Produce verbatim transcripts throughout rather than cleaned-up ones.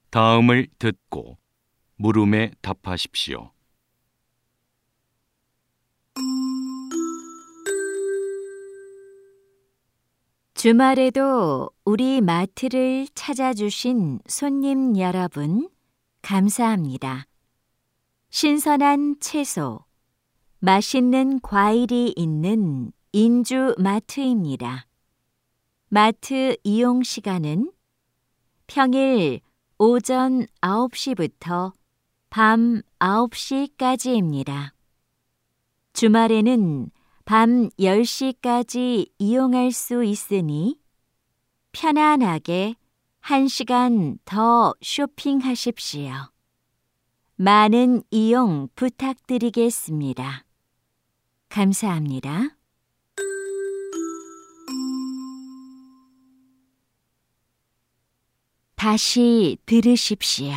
다음을 듣고 물음에 답하십시오. 주말에도 우리 마트를 찾아주신 손님 여러분, 감사합니다. 신선한 채소, 맛있는 과일이 있는 인주 마트입니다. 마트 이용 시간은 평일 오전 아홉 시부터 밤 아홉 시까지입니다. 주말에는 밤 열 시까지 이용할 수 있으니 편안하게 한 시간 더 쇼핑하십시오. 많은 이용 부탁드리겠습니다. 감사합니다. 다시 들으십시오.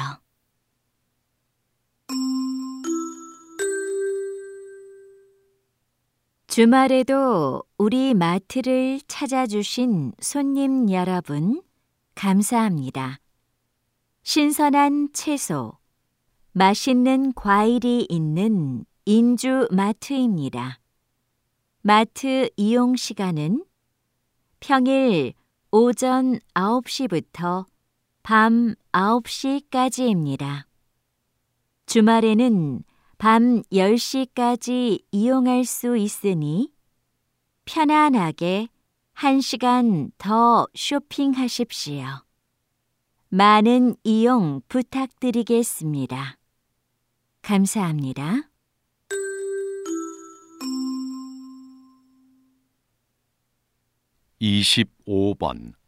주말에도 우리 마트를 찾아주신 손님 여러분, 감사합니다. 신선한 채소, 맛있는 과일이 있는 인주 마트입니다. 마트 이용 시간은 평일 오전 아홉 시부터 밤 아홉 시까지입니다. 주말에는 밤 열 시까지 이용할 수 있으니 편안하게 한 시간 더 쇼핑하십시오. 많은 이용 부탁드리겠습니다. 감사합니다. 이십오 번